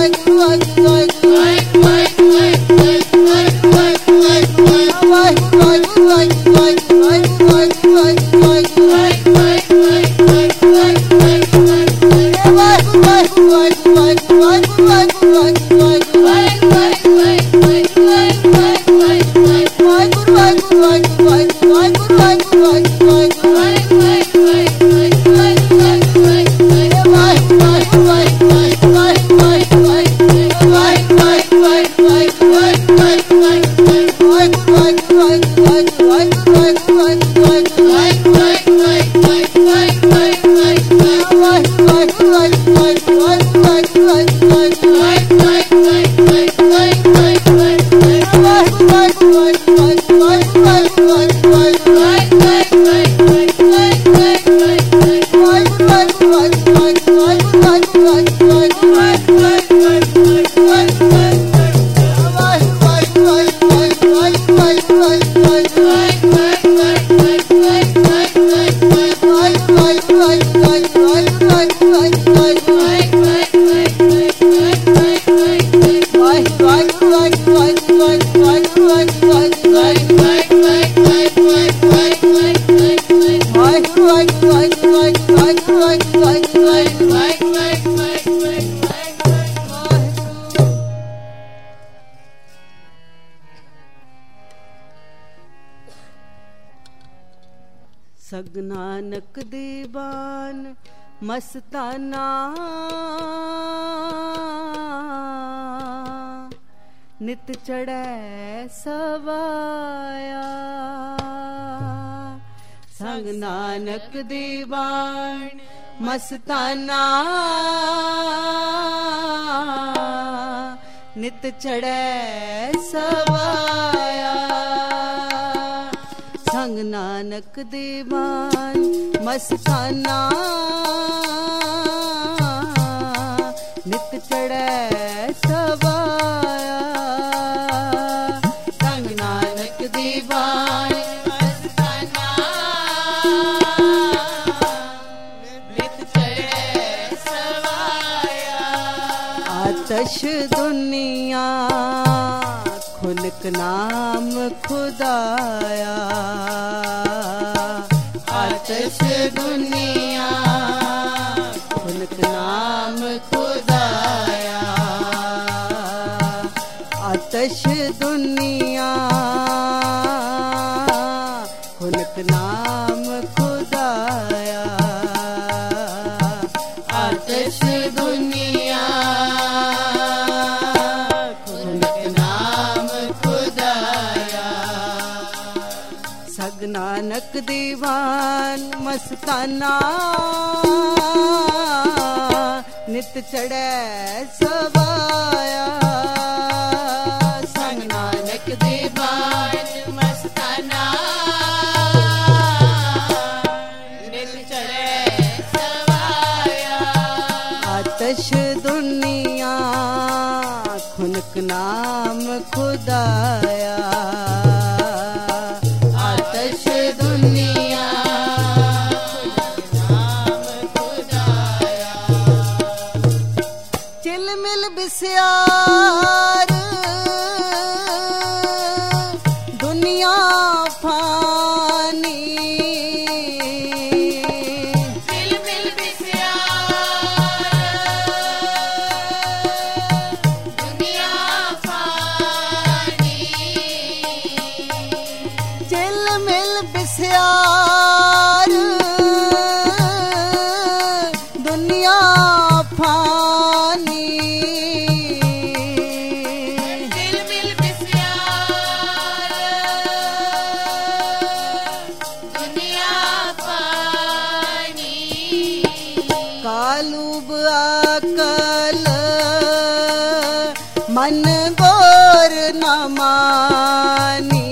Bye. सग नानक दीवान मस्ताना नित चढ़ै सवाया। संग नानक दीवान मस्ताना नित चढ़ै सवाया। संग नानक दीवान मस्ताना नित चढ़ै सवाया। संग नानक दीवान मस्ताना नित चढ़ै सवाया। आतश दुनिया खुनक नाम खुदाया। आतश दुनिया खुनक नाम खुदाया। आतश दुनिया खुनक नाम खुदाया। आतश दुनिया नानक दीवान मस्ताना नित चढ़ै सवाया। संग नानक दीवान मस्ताना नित चढ़ै सवाया। आतश दुनिया खुनक नाम खुदाया। दुनिया नाम खुदाया। चिलमिल बिस्यार दुनिया फानी। चिलमिल बिस्यार दुनिया फानी। चिलमिल बिस्यार दुनिया फानी। चिलमिल बिस्यार दुनिया फानी। कालूब अकल मन गोर न मानी।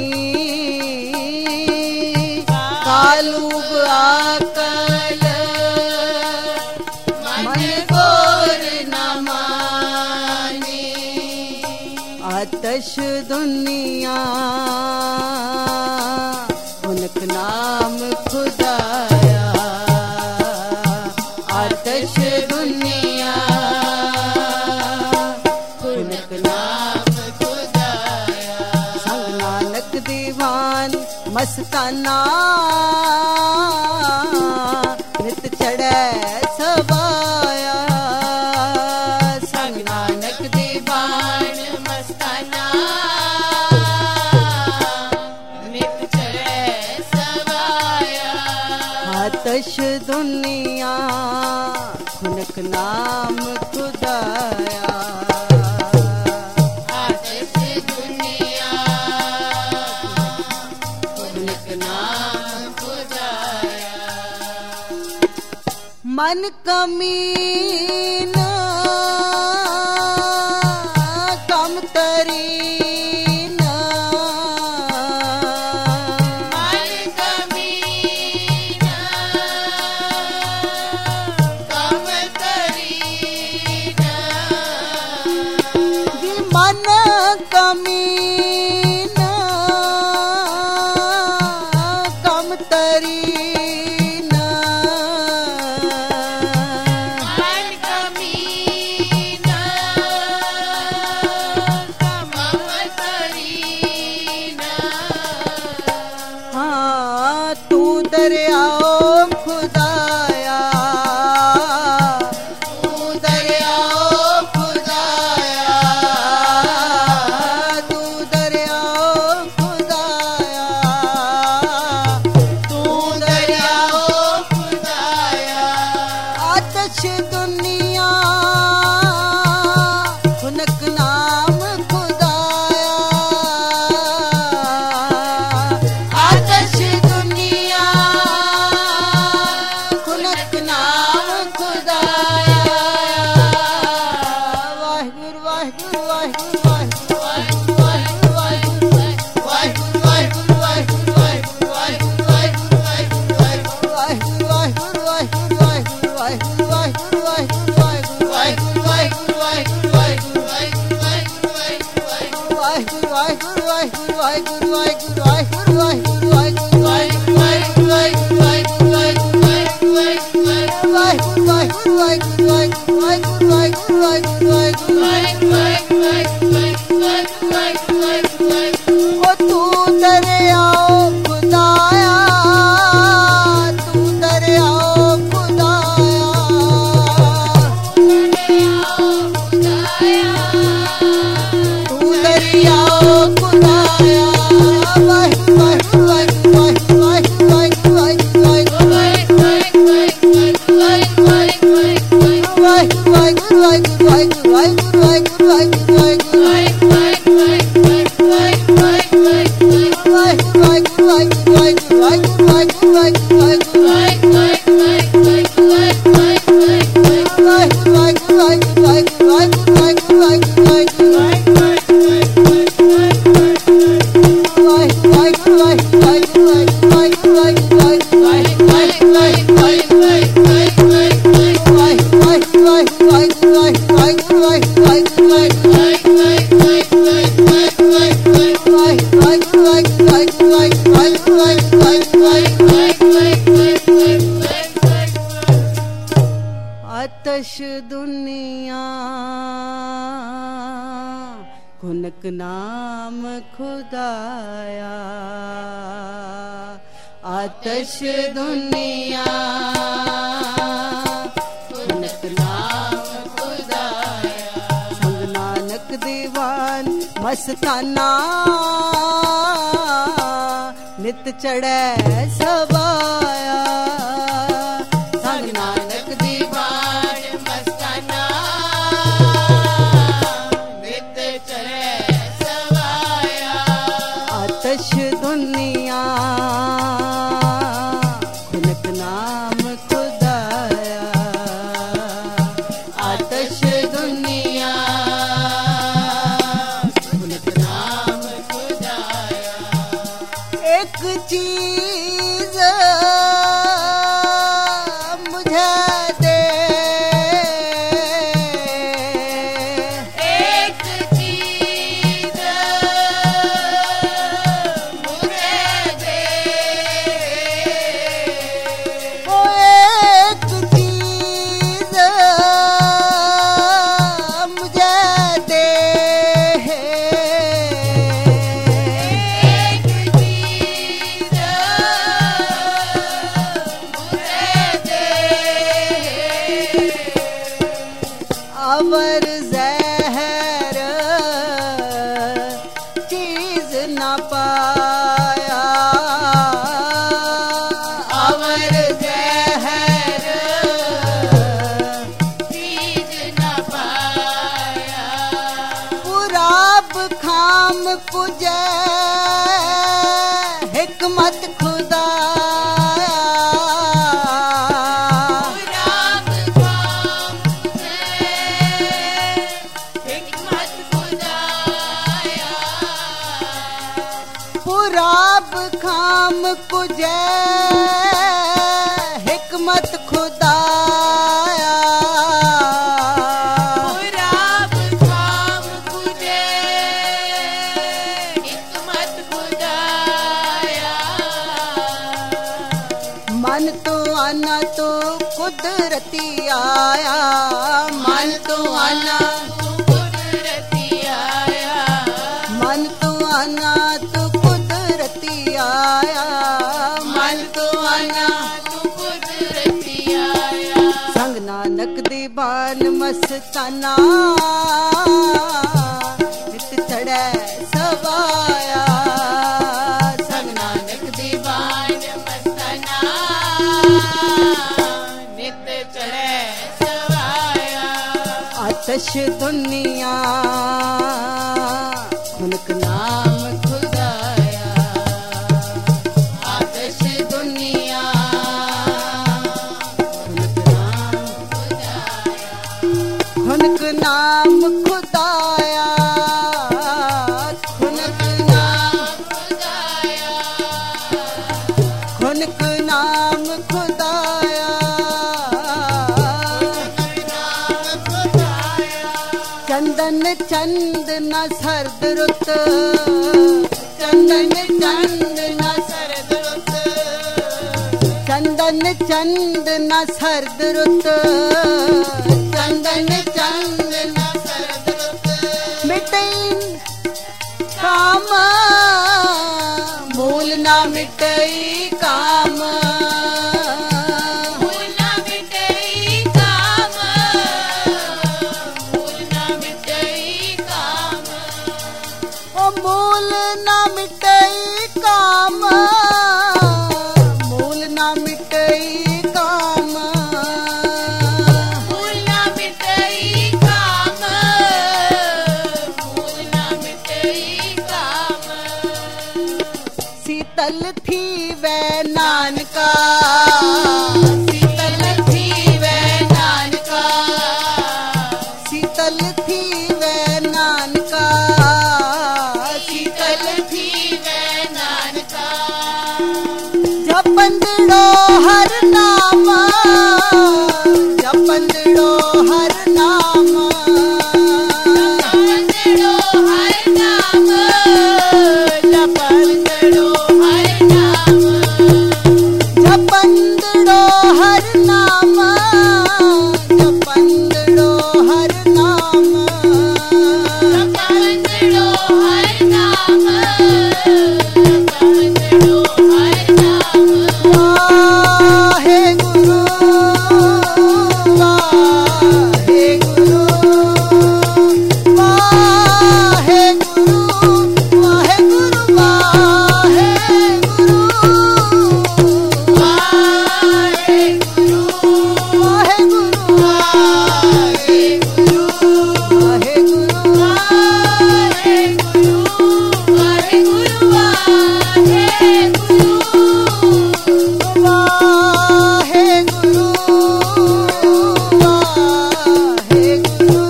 कालूब अकल मन गोर न मानी। आतश दुनिया खुनक नाम खुदाया। आतश दुनिया खुनक नाम खुदाया। संग नानक दीवान मस्ताना नित चढ़ै सवाया। संग नानक दीवान मस्ताना नित चढ़ै सवाया। आतश दुनिया खुनक नाम खुदाया। आतश दुनिया खुनक नाम खुदाया। मन कमीन कम तरीन। मन कमीन कम तरीन। मन कमीन कम तरीन। मन कमीन कम तरीन। हाँ तू दरियाओ खुदाया। तू दरियाओ खुदाया। तू दरियाओ खुदाया। तू दरिया आतश दुनिया खुनक नाम खुदाया, आतश दुनिया खुनक नाम खुदाया। संग नानक दीवान मस्ताना नित चढ़े सवाया। संग नानक दीवान मस्ताना नित चढ़े सवाया। आतश दुनिया खुनक नाम खुदाया, आतश दुनिया खुनक नाम खुदाया। एक चीज मुझे दे, एक चीज मुझे दे, ओ एक चीज मुझे दे, एक चीज अवर ज़हर चीज न पाया, अवर ज़हर चीज न पाया। पुराब खाम कुजे हिकमत खुदाया, पुराब खाम कुजे हिकमत खुदाया। पुराब खाम कुजे हिकमत खुदाया। मन तो आना तो कुदरती आया, मन तो आना तो कुदरती आया, मन तो आना तो कुदरती आया, मन तो आना तो कुदरती आया। संग नानक दीवान मस्ताना नित चढ़े सवाया। संग नानक दीवान मस्ताना नित चढ़े सवाया। आतश दुनिया खुनक नाम खुदाया, आतश दुनिया खुनक नाम खुदाया, खुनक नाम खुदाया, खुनक नाम खुदाया, चंदन चंद न सरद रुत, चंदन चंद न सरद रुत, चंदन चंद न सरद रुत, चंदन चंद न सरद रुत। मिटई काम मूल ना मिटई काम, मूल ना मिटई काम, मूल ना मिटई काम, ओ मूल ना मिटई काम, मूल ना मिटई काम, मूल ना मिटई काम, मूल ना मिटई काम। शीतल थी वै नानका, शीतल थी वै नानका, शीतल थी वै नानका, शीतल थी वै नानका। जपंदड़ो हर नाम, जपंदड़ो हर नाम, जपंदड़ो हर नाम, जपंदड़ो हर नाम, जपंदड़ो हर नाम, जपंदड़ो हर नाम, जपंदड़ो हर नाम, जपंदड़ो हर नाम। वाहे गुरु, वाहे गुरु, वाहे गुरु, वाहे गुरु, वाहे गुरु, वाहे गुरु, वाहे गुरु, वाहे गुरु, वाहे गुरु, वाहे गुरु, वाहे गुरु, वाहे गुरु। वाहे गुरु, वाहे गुरु,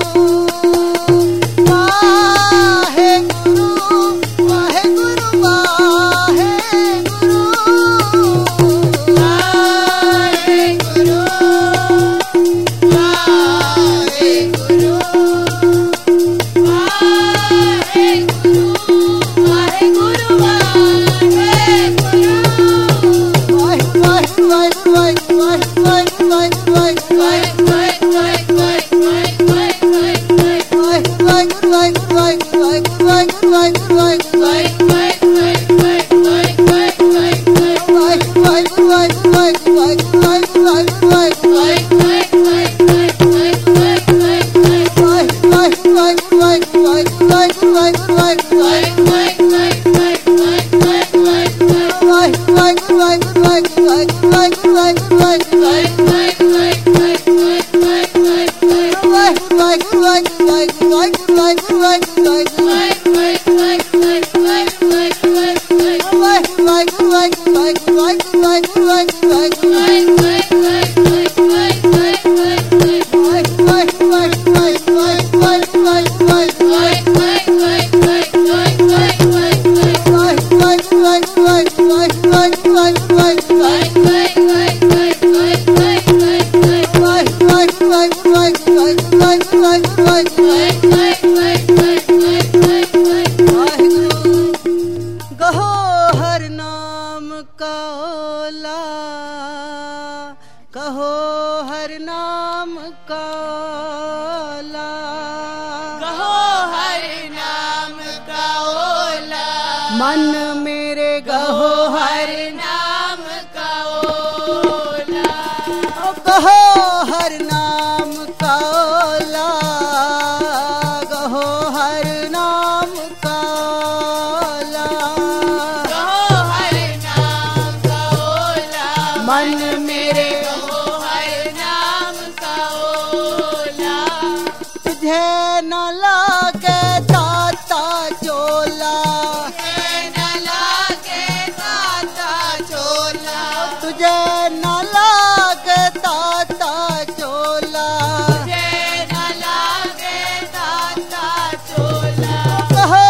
वाहे गुरु, वाहे गुरु, वाहे गुरु, वाहे गुरु, वाहे गुरु, वाहे गुरु, वाहे गुरु, वाहे गुरु। गहो हर नाम का ओला, कहो हर नाम का ओला, कहो हर नाम का ओला, मन मेरे गहो हर नाम का ओला, कहो हर नाम का ओला, कहो हर नाम का ओला, कहो हर नाम का ओला, मन मेरे कहो हर नाम का ओला। तुझे न लागे ताता चोला, न लागे ताता चोला, तुझे न लागे ताता चोला, तुझे न लागे ताता चोला, कहो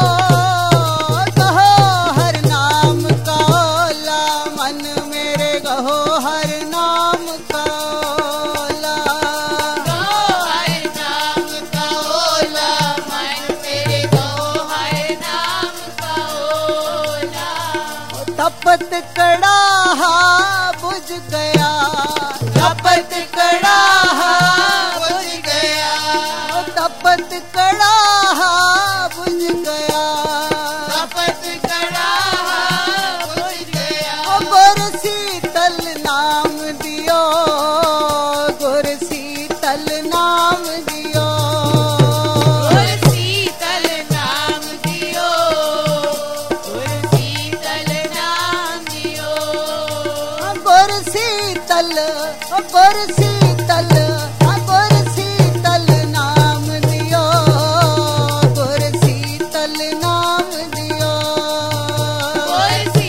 कहो हर नाम का ओला, मन मेरे कहो हर नाम का ओला, कहो हर नाम का ओला, मन मेरे कहो हर नाम का ओला। तपत कड़ाहा बुझ गया, तपत कड़ाहा बुझ गया, तपत कड़ाहा बुझ गया, तपत कड़ाहा बुझ गया, गुर शीतल नाम दियो, गुर शीतल नाम दियो, गुर शीतल नाम दियो, गुर शीतल नाम दियो, गुर शीतल, गुर शीतल, गुर शीतल नाम दियो, गुर शीतल नाम दियो, गुर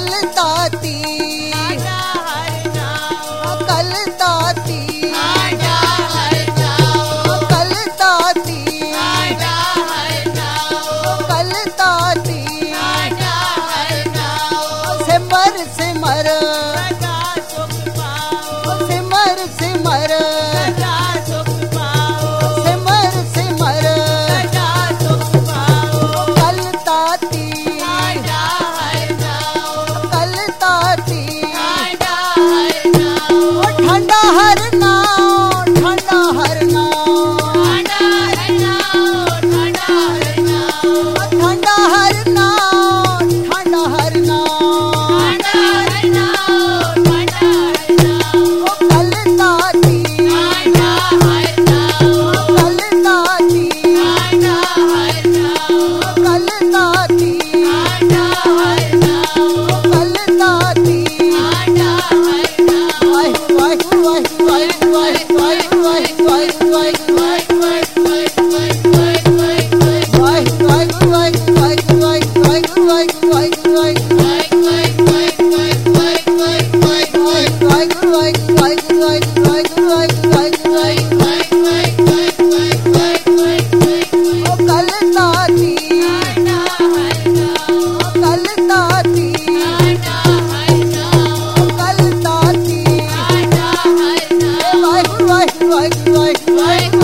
कल ताती आजा हर जाओ कल ताती आजा हर जाओ कल ताती आजा हर जाओ कल ताती आजा हर जाओ सिमर सिमर सदा सुख पाओ सिमर सिमर सदा सुख पाओ सिमर सिमर सदा सुख पाओ कल ताती आजा हर जाओ कल ताती आजा हर जाओ ठंडा हर नाव ठंडा हर नाव ठंडा हर जाओ ठंडा हर जाओ ठंडा हर नाव ठंडा हर नाव ठंडा हर जाओ ठंडा हर जाओ कल ताती आजा हर जाओ कल ताती आजा हर जाओ कल ताती आजा हर जाओ कल ताती आजा हर जाओ वाहिगुरू वाहिगुरू वाहिगुरू वाहिगुरू वाहिगुरू वाहिगुरू वाहिगुरू वाहिगुरू वाहिगुरू वाहिगुरू वाहिगुरू वाहिगुरू वाहिगुरू वाहिगुरू वाहिगुरू कल ताती कल ताती कल ताती वाहिगुरू वाहिगुरू वाहिगुरू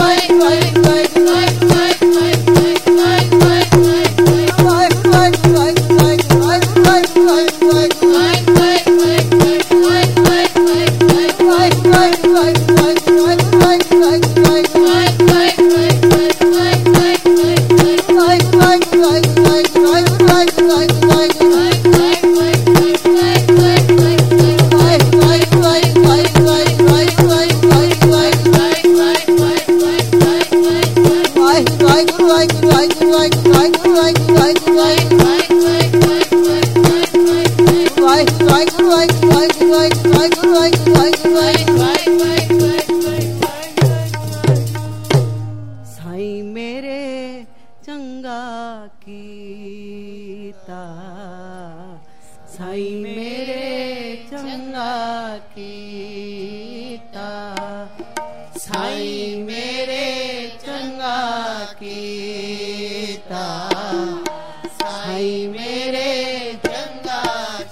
साईं मेरे चंगा कीता साईं मेरे चंगा कीता साईं मेरे चंगा कीता साईं मेरे चंगा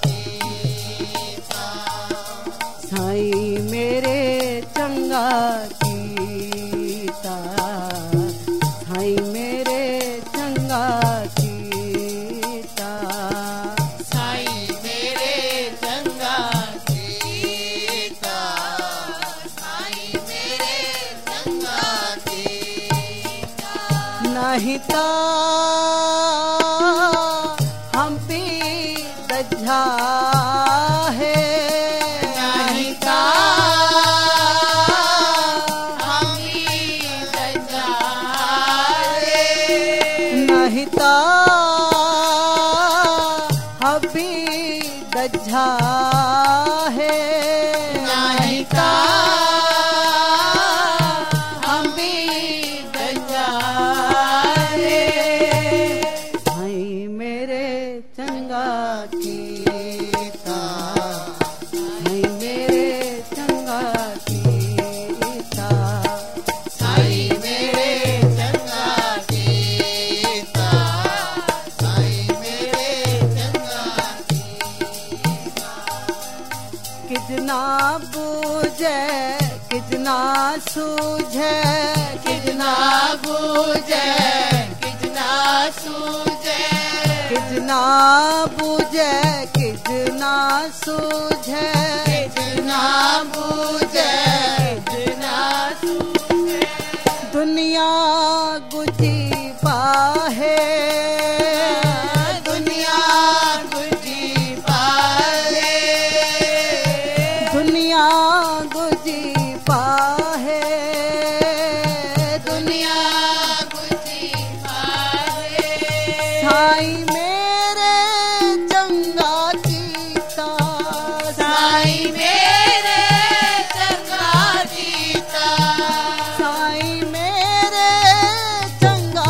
कीता साईं मेरे चंगा कीता साईं मेरे चंगा कीता साईं मेरे चंगा कीता साईं मेरे चंगा कीता नहीं ता हम पे दज्जा है नहीं ता हमी दजारे नहीं ता हबी दज्जा है नहीं ता हमी दजारे साईं मेरे चंगा कीता साईं मेरे चंगा कीता साईं मेरे चंगा कीता साईं मेरे चंगा किजना बूझे किजना सूझे कितना बूझे कितना सूझे किजना बूझे किजना सूझे कितना बूझे कितना सूझे दुनिया गुजी पाहे दुनिया गुजी पाले दुनिया गुजी पाहे दुनिया गुजी पाले साईं मेरे चंगा कीता साईं मेरे चंगा कीता साईं मेरे चंगा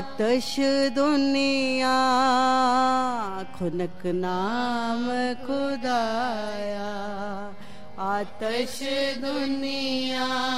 आतश दुनिया खुनक नाम खुदाया, आतश दुनिया